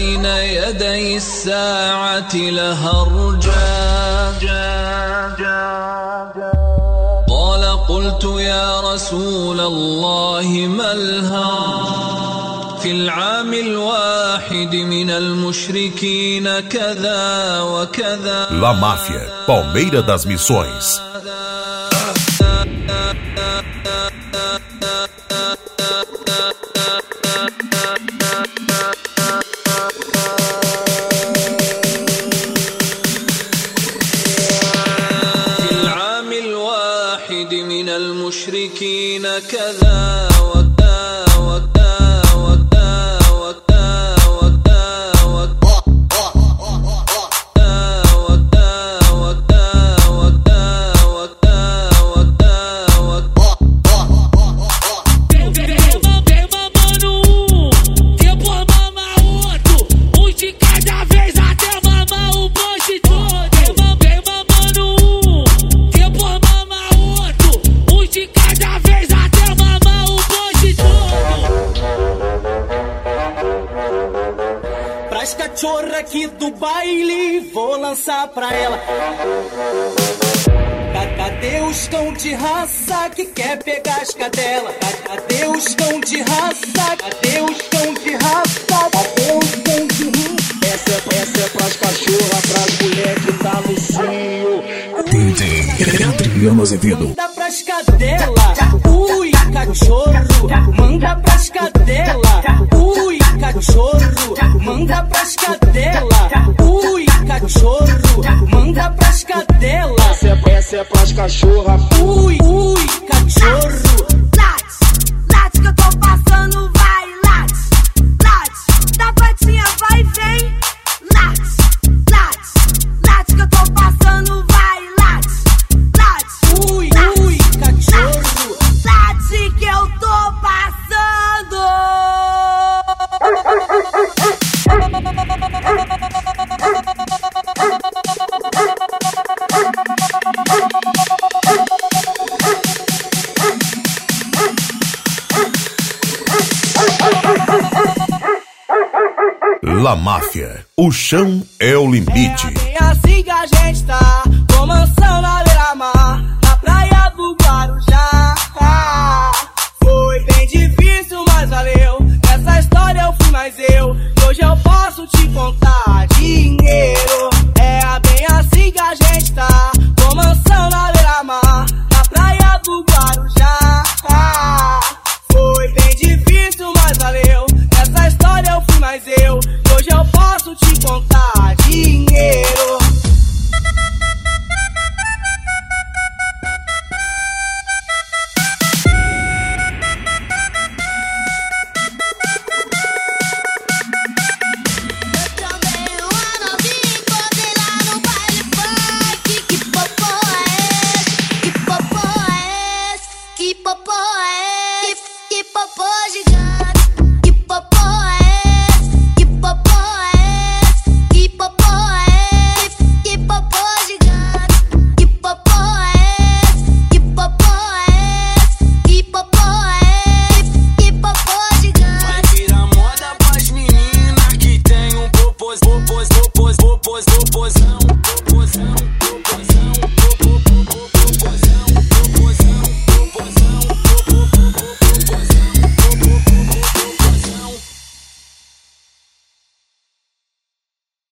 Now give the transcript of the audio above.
بين يدي الساعة لهرجا قال قلت يا رسول الله ما الهرج في العام الواحد من المشركين كذا وكذا. La Máfia, Palmeira das Missões. من المشركين كذا وكذا وكذا وكذا وكذا وكذا Vem mamando um, depois mama outro, um de cada vez até mamar o bonde todo. Vem mamando um, depois mama outro, um de cada vez até mamar o bonde todo. Pras cachorra aqui do baile, vou lançar pra ela. Cadê os cão de raça que quer pegar as cadelas? Cadê os cão de raça? Cadê os cão de raça? Cadê os cão de raça? Essa é pras cachorra, pras mulher que tá no cio. DJ Adriano Azevedo. Manda pras cadela, ui, cachorro. Manda pras cadela, ui, cachorro. Manda pras cadela, ui, cachorro. Manda pras cadela. Essa é pras cachorra, ui, ui, cachorro. Late que eu tô passando, vai, late, da patinha vai e vem, late que eu tô passando, vai, late, ui, ui, cachorro. Late que eu tô passando. La Máfia, o chão é o limite. É bem assim que a gente tá, com mansão na beira-mar, na praia do Guarujá. Foi bem difícil, mas valeu. Nessa história eu fui mais eu, e hoje eu posso te contar dinheiro. É bem assim que a gente tá, com mansão na beira-mar, na praia do Guarujá. Foi bem difícil, mas valeu. Nessa história eu fui mais eu, e hoje eu posso te contar dinheiro. Que popô gigante, que popô